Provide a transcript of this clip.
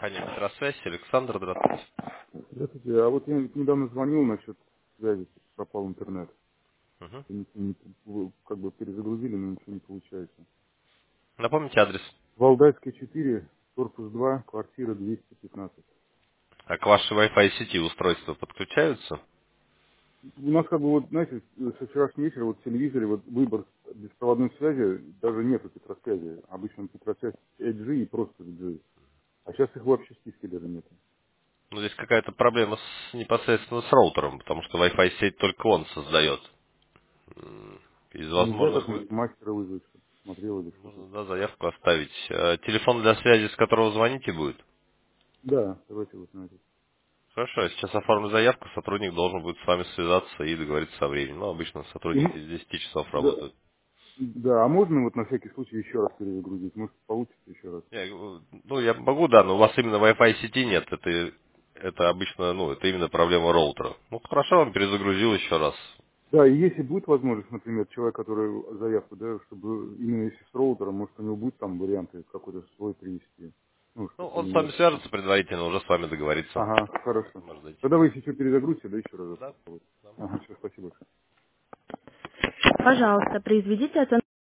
компания «Метросвязь». Александр, здравствуйте. Здравствуйте. А вот я недавно звонил насчет связи, пропал интернет. Мгм. И ничего вы как бы перезагрузили, но ничего не получается. Напомните адрес. Валдайская 4, корпус 2, квартира 215. А к вашей Wi-Fi сети устройства подключаются? У нас как бы вот, знаете, со вчерашнего вечера вот в телевизоре вот выбор беспроводной связи, даже нету петросвязи. Обычно петросвязь 5G и просто 5G. А сейчас их вообще в списке даже нет. Ну, здесь какая-то проблема непосредственно с роутером, потому что Wi-Fi сеть только он создает. Из Нельзя возможных вы как-нибудь мастера вызвать, чтобы смотрел или что-то. можно, да, заявку оставить. Телефон для связи, с которого звоните, будет? Да, давайте вот на это. Хорошо, я сейчас оформлю заявку, сотрудник должен будет с вами связаться и договориться со временем. Ну, обычно сотрудники с 10 часов Да, работают. да, а можно вот на всякий случай еще раз перезагрузить? Может, получится еще раз? Ну, я могу, да, но у вас именно Wi-Fi сети нет. Это обычно, ну, это именно проблема роутера. Ну, хорошо, он перезагрузил еще раз. Да, и если будет возможность, например, человек, который заявку, да, чтобы именно если с роутером, может, у него будет там варианты какой-то свой привести. Ну, Ну, чтобы он с не... вами свяжется предварительно, уже с вами договорится. Ага, хорошо. Может зайти. Тогда вы если что перезагрузите, да, еще раз. Да? Да. Ага, все, спасибо. Пожалуйста, произведите оценку.